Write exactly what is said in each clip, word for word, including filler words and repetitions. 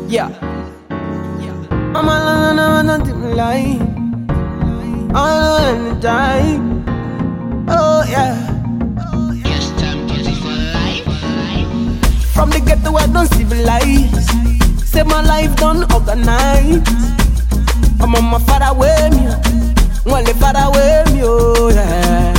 Yeah. I'm alone and I'm nothing like. I'm alone and die. Oh yeah. Yes, time beautiful life. From the ghetto I don't civilize. Say my life done organize. I'm on my far away me. Only far away me. Oh yeah.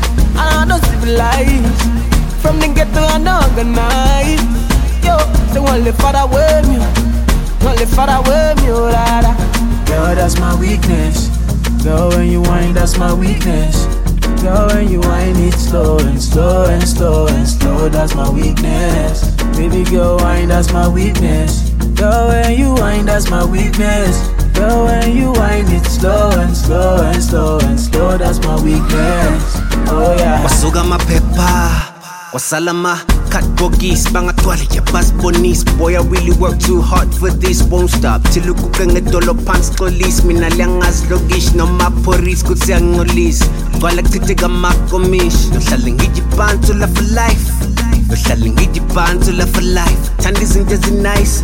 I don't civilize. From the ghetto I don't organize. Yo, say only far away me. Only far away me. Oh da da. Girl, that's my weakness. Girl, when you whine, that's my weakness. Girl, when you whine it slow and slow and slow and slow, that's my weakness. Baby girl, whine, that's my weakness. Girl, when you whine, that's my weakness. Girl, when you whine it slow and slow and slow and slow, that's my weakness. Oh yeah. Wasuga mapepa, wasalama, cut bogis, bangatwali ya bas bonis. Boy, I really work too hard for this, won't stop. Tiluku kenge dolo pants kolis, minaliangas logish, no maporis kutsiang nolis. Balak titiga makomish, no shaling hijipan to love for life. No shaling hijipan to love for life. Tandis in just nice.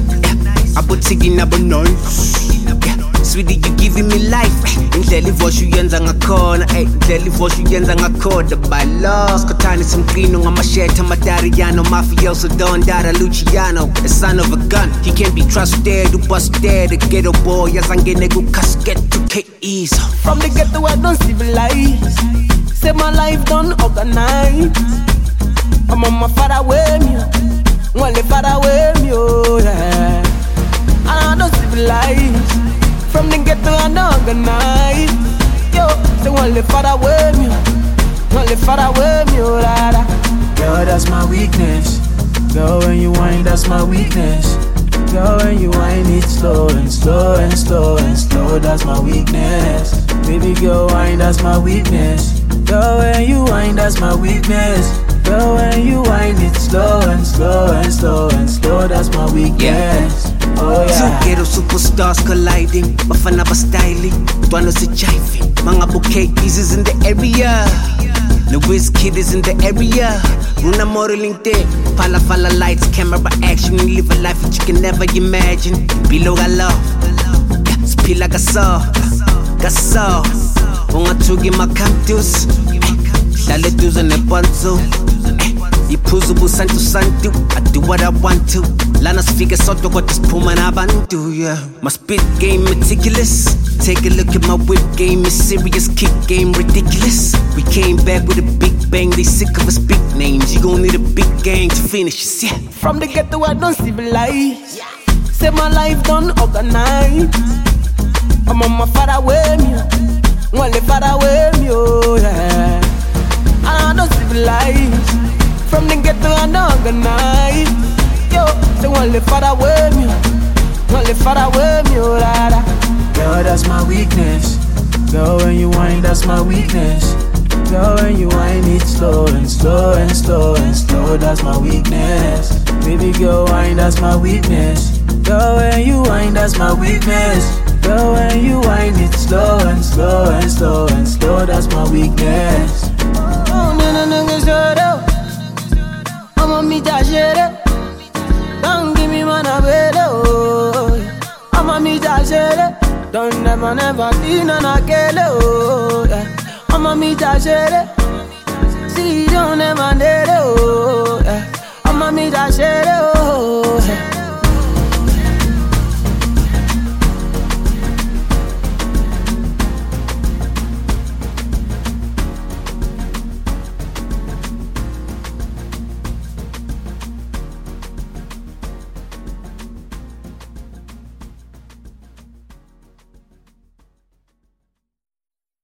Abo tigi nabo noise. Sweetie, you giving me life. Indlela ivosho uyenza ngakhona, ey. Indlela ivosho uyenza ngakhoda by laws. Kotani simqino ngamashetha amadariano, mafioso Don Dada Luciano, the son of a gun. He can't be trusted, you busted. The ghetto boy, yazangene ku casket to K E's. From the ghetto I don't civilize. Say my life done organize. I'm on my far away me. Only far away me. Oh yeah. I don't civilize. From the ghetto I don't organize. Yo, say only far away me. Only far away me. Oh da da. Girl, that's my weakness. Girl, when you whine, that's my weakness. Girl, when you whine it slow and slow and slow and slow, that's my weakness. Baby girl, whine, that's my weakness. Girl, when you whine, that's my weakness. Girl, when you whine it slow and slow and slow and slow, that's my weakness. Oh yeah. Two ghetto superstars colliding, bafana ba styling, Dwano se jiving. Mga bouquet pieces in the area. The Wizkid is in the area. Runa modeling day, pala fala lights, camera action. You live a life that you can never imagine. Below got love, spila gaso, gaso. Unga tugi makantus, lale duzo ne ponzo. Iphuzu busantu santu, I do what I want to. Lana sifike soto kwa tispuma na bantu, yeah. My spit game meticulous. Take a look at my whip game, it's serious, kick game ridiculous. We came back with a big bang, they sick of us big names. You gon' need a big gang to finish us, yeah. From the ghetto I don't civilize. Say my life done organize. I'm on my far away me. Only far away me, oh yeah. I don't civilize. From the ghetto I don't organize. Yo, say only far away me. Only far away me, oh da da. Girl, that's my weakness. Girl, when you whine, that's my weakness. Girl, when you whine it slow and slow and slow and slow, that's my weakness. Baby girl, whine, that's my weakness. Girl, when you whine, that's my weakness. Girl, when you whine it slow and slow and slow and slow, that's my weakness. Oh, no, no, no, no, shut up. I'm on me, that shit up. Don't give me my name, I'm on me, that shit up. Don't never, never be none of oh yeah. I'm a meet a share. See, don't never need it, oh yeah. I'm a meet a share.